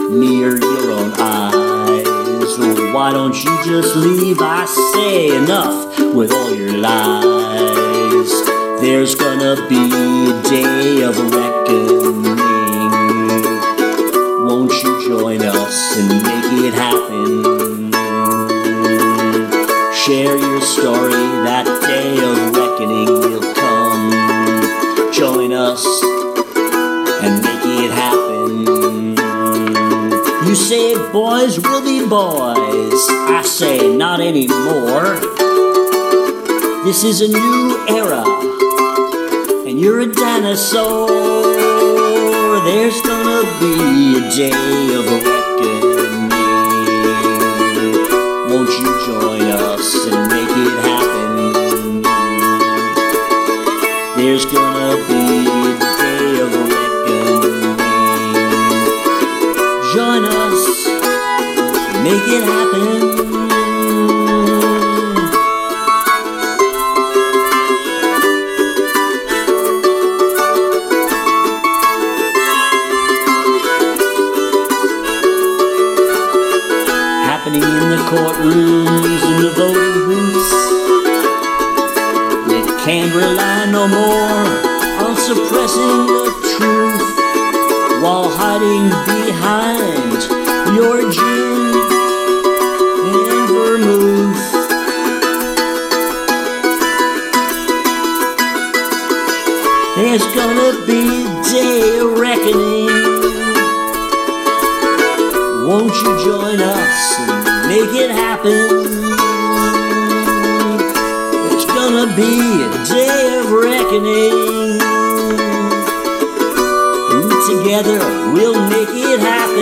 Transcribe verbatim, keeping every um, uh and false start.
near your own eyes. So why don't you just leave? I say enough with all your lies. There's gonna be a day of reckoning. Won't you join us and make it happen? Share your story, that day of reckoning will come. Join us and make it happen. You say boys will be boys, I say not anymore. This is a new era, and you're a dinosaur. There's gonna be a day of reckoning. Won't you join us and make it happen? There's gonna be a day of reckoning. Join us, make it happen. Happening in the courtrooms and the voting booths. They can't rely no more on suppressing the truth while hiding behind your gin and vermouth. There's gonna be a day of reckoning. Won't you join us and make it happen? It's gonna be a day of reckoning. And together we'll make it happen.